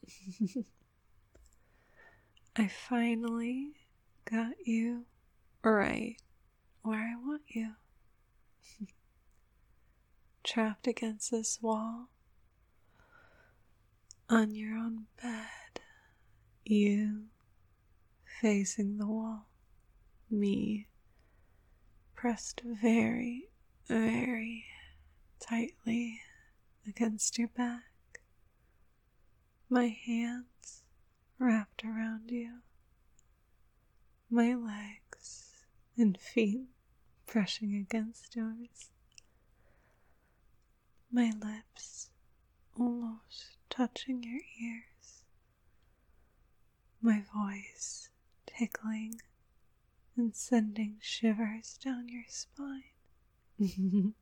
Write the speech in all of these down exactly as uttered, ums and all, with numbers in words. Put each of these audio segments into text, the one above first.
I finally got you right where I want you. Trapped against this wall, on your own bed, you facing the wall, me pressed very, very tightly against your back, my hands wrapped around you, my legs and feet brushing against yours, my lips almost touching your ears, my voice tickling and sending shivers down your spine.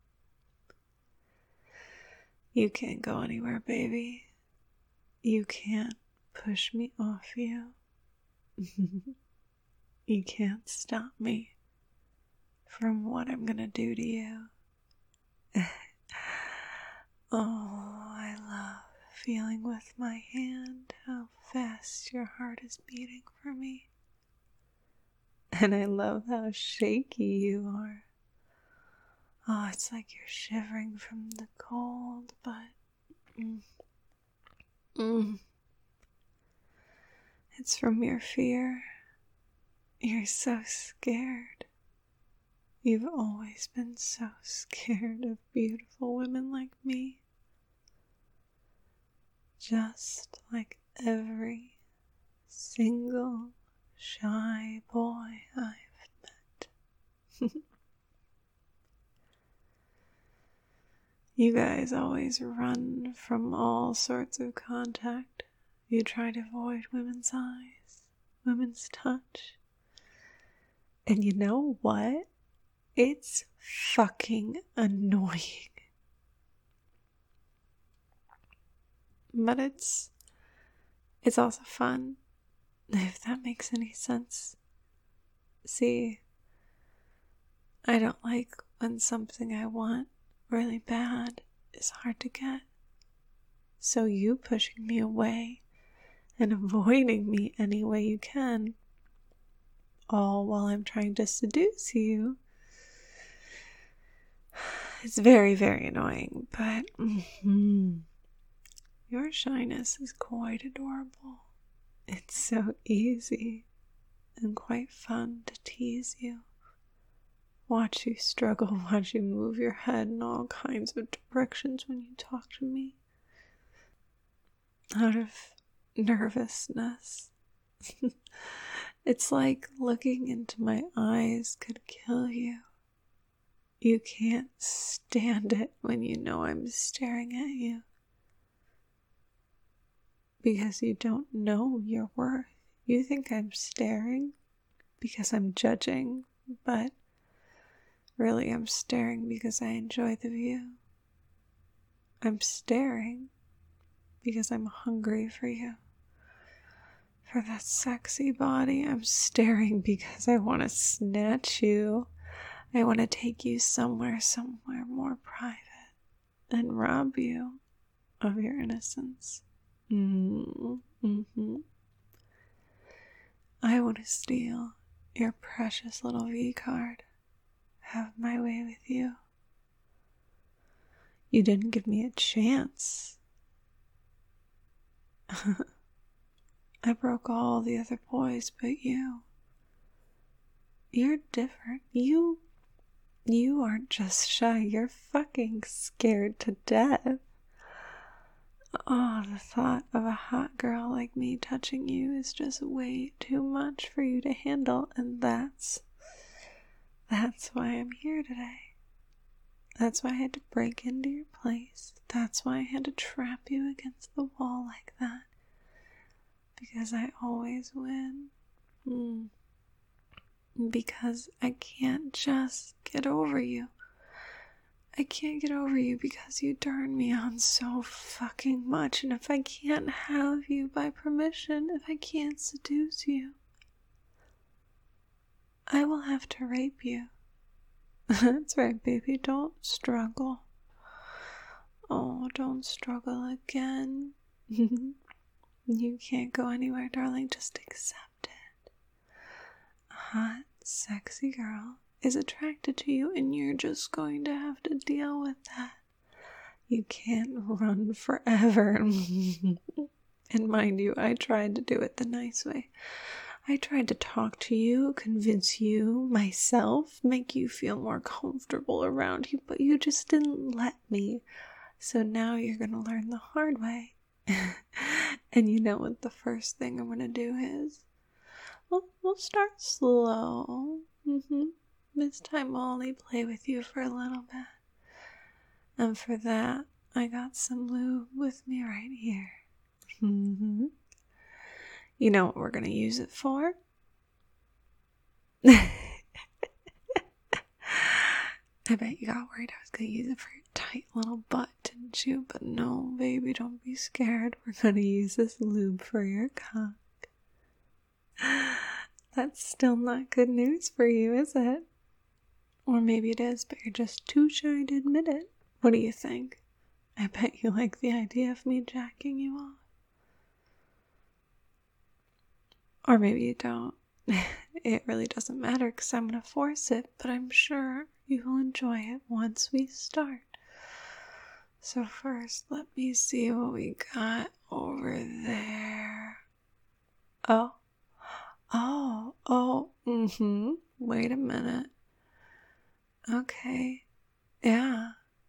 You can't go anywhere, baby. You can't push me off you. You can't stop me from what I'm gonna do to you. Oh, I love feeling with my hand how fast your heart is beating for me. And I love how shaky you are. Oh, it's like you're shivering from the cold, but mm, mm, it's from your fear. You're so scared. You've always been so scared of beautiful women like me. Just like every single shy boy I've met. You guys always run from all sorts of contact. You try to avoid women's eyes, women's touch. And you know what? It's fucking annoying. But it's it's also fun, if that makes any sense. See, I don't like when something I want really bad is hard to get. So you pushing me away and avoiding me any way you can, all while I'm trying to seduce you, it's very, very annoying, but mm-hmm. Your shyness is quite adorable. It's so easy and quite fun to tease you. Watch you struggle, watch you move your head in all kinds of directions when you talk to me. Out of nervousness. It's like looking into my eyes could kill you. You can't stand it when you know I'm staring at you. Because you don't know your worth. You think I'm staring because I'm judging, but really I'm staring because I enjoy the view. I'm staring because I'm hungry for you. For that sexy body. I'm staring because I want to snatch you. I want to take you somewhere, somewhere more private and rob you of your innocence. Mm-hmm. I want to steal your precious little V card. Have my way with you. You didn't give me a chance. I broke all the other boys but you. You're different. You, you aren't just shy. You're fucking scared to death. Oh, the thought of a hot girl like me touching you is just way too much for you to handle, and that's, that's why I'm here today. That's why I had to break into your place. That's why I had to trap you against the wall like that. Because I always win. Mm. Because I can't just get over you. I can't get over you because you turn me on so fucking much, and if I can't have you by permission, if I can't seduce you, I will have to rape you. That's right, baby, don't struggle. Oh, don't struggle again. You can't go anywhere, darling. Just accept it. A hot, sexy girl is attracted to you, and you're just going to have to deal with that. You can't run forever. And mind you, I tried to do it the nice way. I tried to talk to you, convince you, myself, make you feel more comfortable around you, but you just didn't let me. So now you're going to learn the hard way. And you know what the first thing I'm going to do is? Well, we'll start slow. Mm-hmm. This time I'll only play with you for a little bit. And for that, I got some lube with me right here. Mm-hmm. You know what we're going to use it for? I bet you got worried I was going to use it for your tight little butt, didn't you? But no, baby, don't be scared. We're going to use this lube for your cock. That's still not good news for you, is it? Or maybe it is, but you're just too shy to admit it. What do you think? I bet you like the idea of me jacking you off. Or maybe you don't. It really doesn't matter because I'm going to force it, but I'm sure you will enjoy it once we start. So first, let me see what we got over there. Oh. Oh. Oh. Mm-hmm. Wait a minute. Okay. Yeah.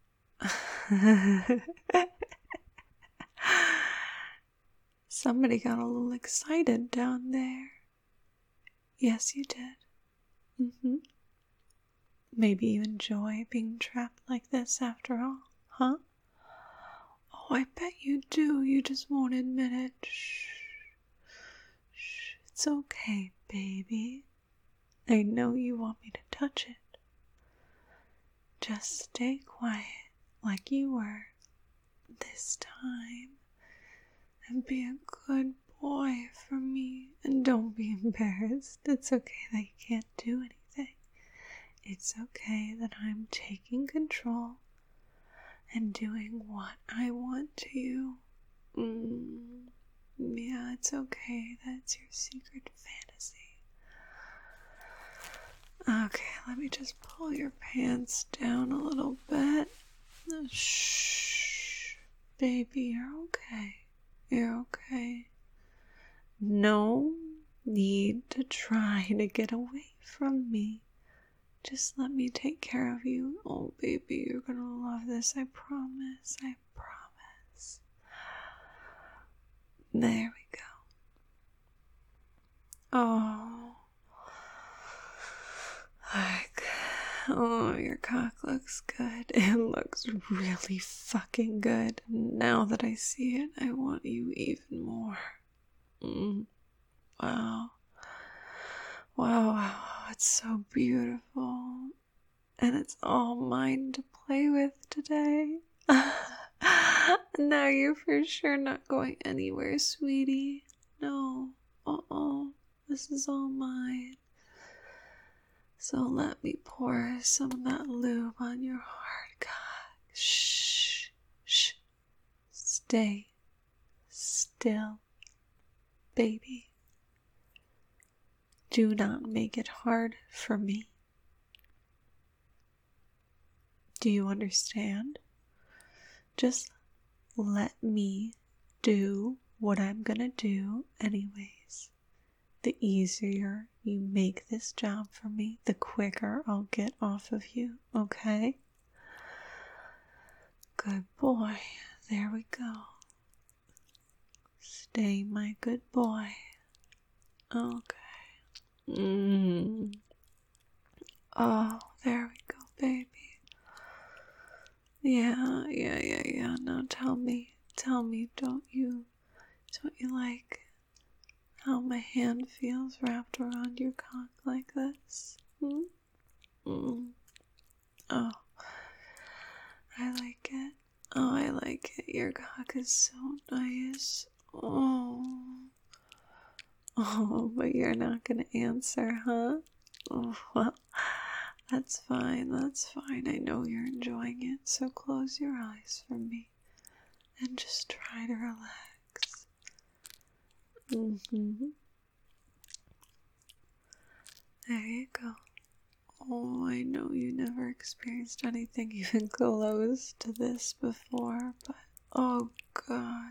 Somebody got a little excited down there. Yes, you did. Mm-hmm. Maybe you enjoy being trapped like this after all, huh? Oh, I bet you do. You just won't admit it. Shh. Shh. It's okay, baby. I know you want me to touch it. Just stay quiet like you were this time. And be a good boy for me. And don't be embarrassed. It's okay that you can't do anything. It's okay that I'm taking control and doing what I want to. Mm, yeah, it's okay. That's your secret fantasy. Okay, let me just pull your pants down a little bit. Shh. Baby, you're okay. You're okay. No need to try to get away from me. Just let me take care of you. Oh, baby, you're gonna love this. I promise. I promise. There we go. Oh. Like, oh, your cock looks good. It looks really fucking good. Now that I see it, I want you even more. Mm. Wow. Wow, wow, it's so beautiful. And it's all mine to play with today. Now you're for sure not going anywhere, sweetie. No. Uh-oh. This is all mine. So let me pour some of that lube on your hard cock. Shh. Shh. Stay still, baby. Do not make it hard for me. Do you understand? Just let me do what I'm gonna do anyways. The easier you make this job for me, the quicker I'll get off of you, okay? Good boy. There we go. Stay my good boy. Okay. Mm. Oh, there we go, baby. Yeah, yeah, yeah, yeah. Now tell me, tell me, don't you, don't you like how my hand feels wrapped around your cock like this? Hmm? Mm. Oh, I like it. Oh, I like it. Your cock is so nice. Oh. Oh, but you're not going to answer, huh? Oh, well, that's fine, that's fine. I know you're enjoying it, so close your eyes for me and just try to relax. Mm-hmm. There you go. Oh, I know you never experienced anything even close to this before, but oh god.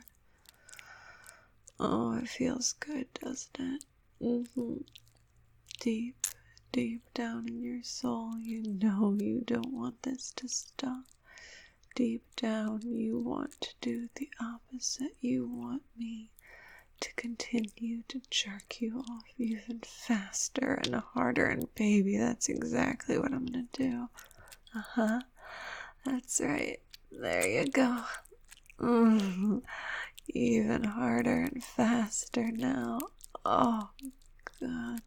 Oh, it feels good, doesn't it? Mm-hmm. Deep, deep down in your soul, you know you don't want this to stop. Deep down, you want to do the opposite. You want me to continue to jerk you off even faster and harder. And baby, that's exactly what I'm gonna do. Uh-huh. That's right. There you go. Mm. Even harder and faster now. Oh, God.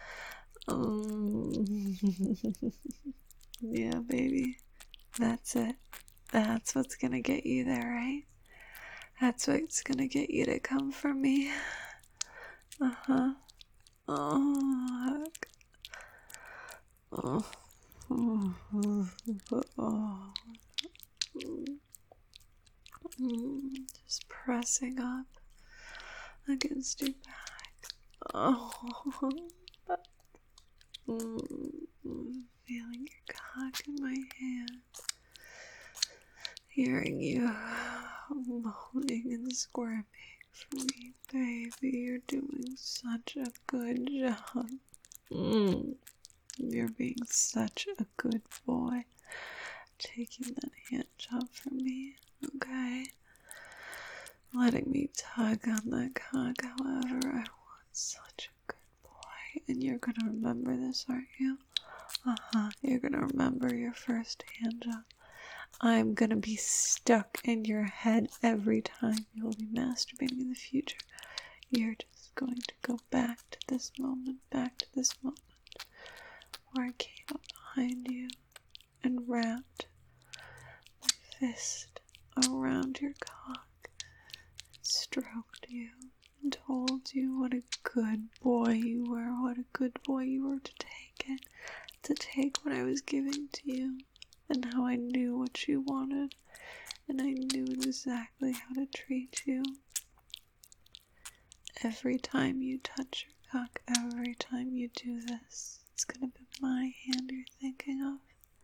Mm. Yeah, baby. That's it. That's what's gonna get you there, right? That's what's gonna get you to come for me. Uh-huh. Oh, oh. Oh. Oh. Just pressing up against your back. Oh. Feeling your cock in my hand. Hearing you moaning and squirming for me, baby. You're doing such a good job. Mm. You're being such a good boy. Taking that hand job from me, okay? Letting me tug on that cock however I want. Such a good boy. And you're gonna remember this, aren't you? Uh-huh. You're gonna remember your first hand job. I'm gonna be stuck in your head every time you'll be masturbating in the future. You're just going to go back to this moment, back to this moment where I came up behind you and wrapped my fist around your cock, stroked you, and told you what a good boy you were, what a good boy you were to take it, to take what I was giving to you, and how I knew what you wanted, and I knew exactly how to treat you. Every time you touch your cock, every time you do this, it's gonna be my hand you're thinking of.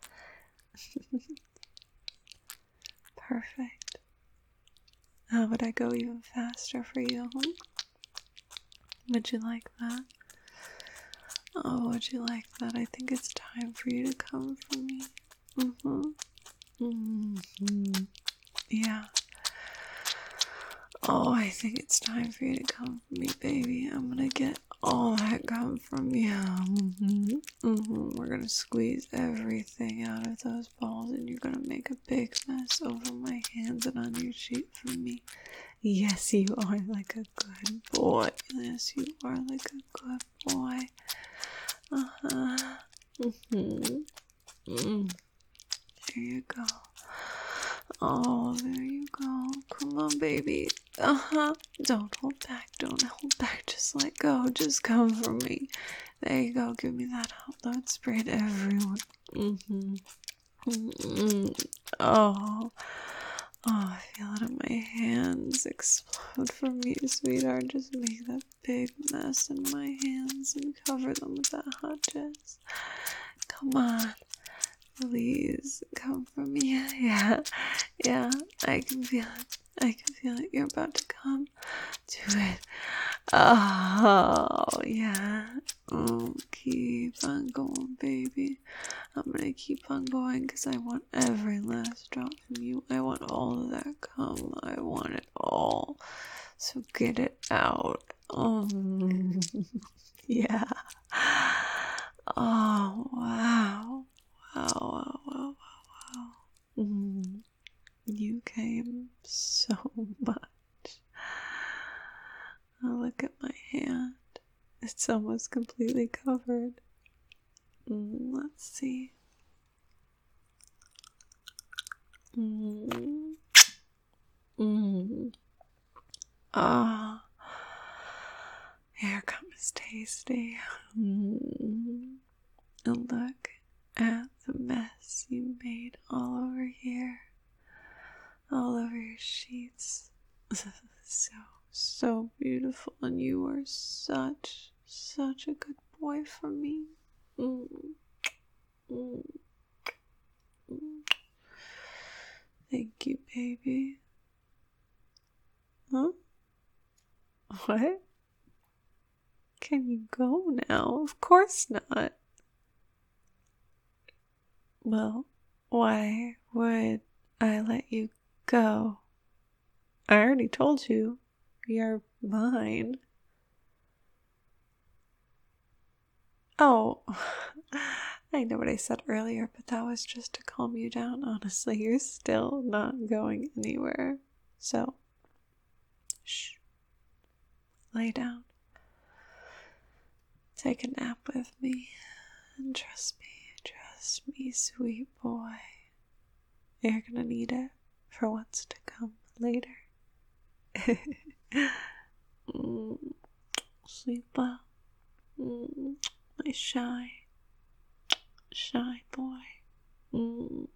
Perfect. How would I go even faster for you? Hmm? Would you like that? Oh, would you like that? I think it's time for you to come for me. Mm-hmm. Mm-hmm. Yeah. Oh, I think it's time for you to come for me, baby. I'm gonna get all that come from you. Mm-hmm. Mm-hmm. We're gonna squeeze everything out of those balls, and you're gonna make a big mess over my hands and on your sheet for me. Yes, you are like a good boy. Yes, you are like a good boy. Uh-huh. Mm-hmm. Mm. There you go. Oh, there you go. Come on, baby. Uh-huh. Don't hold back. Don't hold back. Just let go. Just come for me. There you go. Give me that hot load spray to everyone. Mm-hmm. Mm-hmm. Oh. Oh, I feel it in my hands explode from you, sweetheart. Just make that big mess in my hands and cover them with that hot jizz. Come on. Please come for me. Yeah, yeah, I can feel it. I can feel it. You're about to come. Do it. Oh, yeah. Oh, keep on going, baby. I'm gonna keep on going because I want every last drop from you. I want all of that cum. I want it all. So get it out. Oh, yeah. Oh, wow. Wow, wow, wow, wow, wow. Mm, you came so much. Oh, look at my hand. It's almost completely covered. Mm, let's see. Mm. Mm. Ah. Your cum is tasty. Mm. And look at the mess you made all over here, all over your sheets. So, so beautiful, and you were such, such a good boy for me. Mm. Mm. Mm. Thank you, baby. Huh? What? Can you go now? Of course not. Well, why would I let you go? I already told you, you're mine. Oh, I know what I said earlier, but that was just to calm you down. Honestly, you're still not going anywhere. So, shh. Lay down. Take a nap with me. And trust me, trust me, sweet boy. You're gonna need it for what's to come later. mm, sleep well. Mm, my shy, shy boy. Mm.